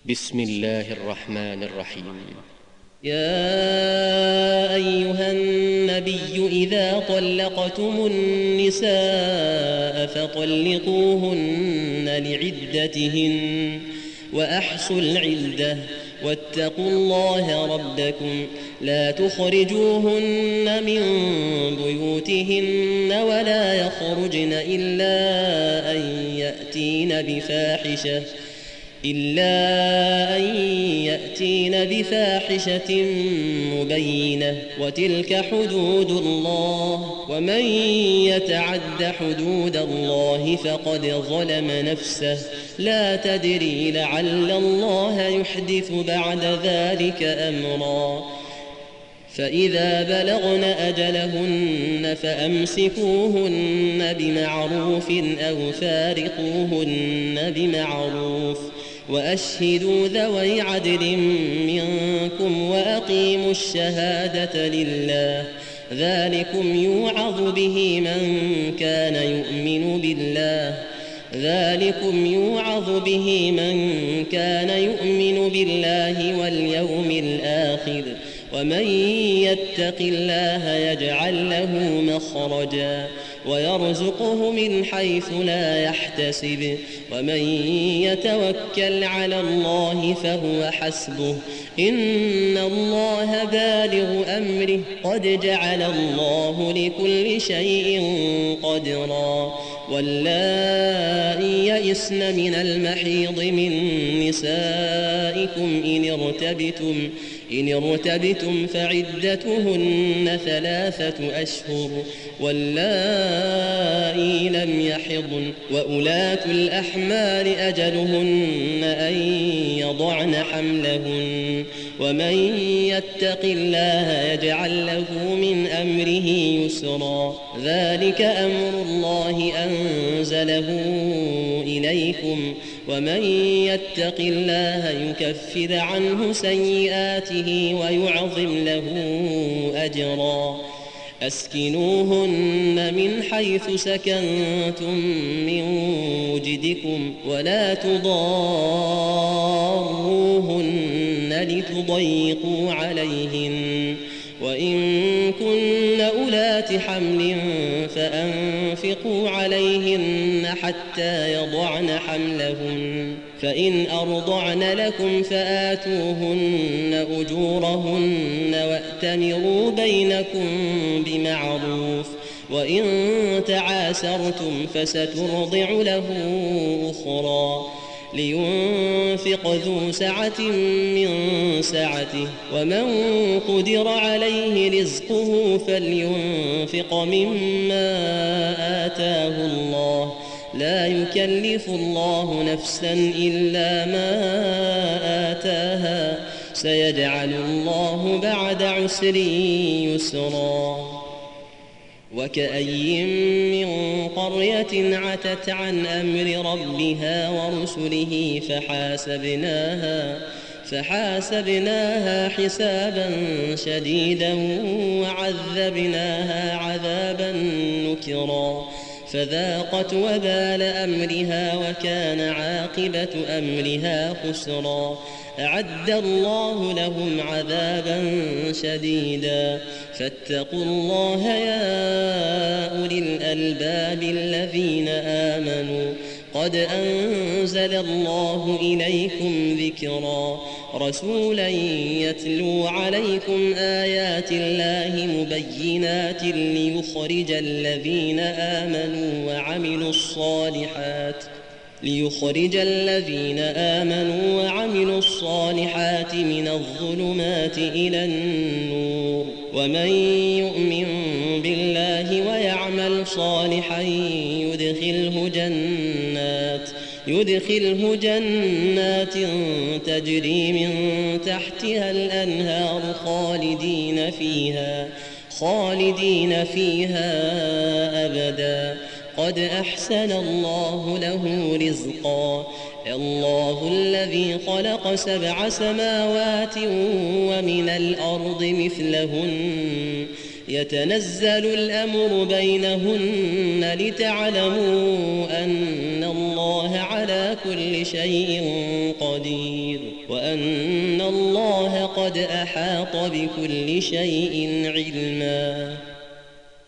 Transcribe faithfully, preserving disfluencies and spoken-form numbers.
بسم الله الرحمن الرحيم. يا أيها النبي إذا طلقتم النساء فطلقوهن لعدتهن وأحصوا العدة واتقوا الله ربكم لا تخرجوهن من بيوتهن ولا يخرجن إلا أن يأتين بفاحشة إلا أن يأتين بفاحشة مبينة وتلك حدود الله ومن يتعد حدود الله فقد ظلم نفسه لا تدري لعل الله يحدث بعد ذلك أمرا فإذا بلغن أجلهن فأمسكوهن بمعروف أو فارقوهن بمعروف وأشهدوا ذوي عدل منكم وأقيموا الشهادة لله ذلكم يوعظ به من كان يؤمن بالله ذلكم يوعظ به من كان يؤمن بالله واليوم الآخر ومن يتق الله يجعل له مخرجا ويرزقه من حيث لا يحتسب ومن يتوكل على الله فهو حسبه إن الله بالغ أمره قد جعل الله لكل شيء قدرا واللائي يئسن من المحيض من نسائكم إن ارتبتم إن ارتبتم فعدتهن ثلاثة أشهر واللائي لم يحضن وأولاة الأحمال أجلهن أن يضعن حملهن ومن يتق الله يجعل له من أمره يسرا ذلك أمر الله أنزله إليكم ومن يتق الله يكفر عنه سيئاته ويعظم له أجرا أسكنوهن من حيث سكنتم من وجدكم ولا تضاروهن لتضيقوا عليهن وإن كن أولات حمل فأنفقوا عليهن حتى يضعن حملهن فإن أرضعن لكم فآتوهن أجورهن وأتمروا بينكم بمعروف وإن تعاسرتم فسترضع له أخرى لينفق ذو سعة من سعته ومن قدر عليه رزقه فلينفق مما آتاه الله لا يكلف الله نفسا إلا ما آتاها سيجعل الله بعد عسر يسرا وكأي من قرية عتت عن أمر ربها ورسله فحاسبناها فحاسبناها حسابا شديدا وعذبناها عذابا نكرا فذاقت وبال أمرها وكان عاقبة أمرها خسرا أعد الله لهم عذابا شديدا فاتقوا الله يا أولي الألباب الذين آمنوا قد أنزل الله إليكم ذكرا رسولا يتلو عليكم آيات الله مبينات ليخرج الذين آمنوا وعملوا الصالحات ليخرج الذين آمنوا وعملوا الصالحات من الظلمات إلى النور ومن يؤمن بالله ويعمل صالحا يدخله جنات يدخله جنات تجري من تحتها الأنهار خالدين فيها خالدين فيها أبدا قد أحسن الله له رزقا الله الذي خلق سبع سماوات ومن الأرض مثلهن يتنزل الأمر بينهن لتعلموا أن الله على كل شيء قدير وأن الله قد أحاط بكل شيء علما.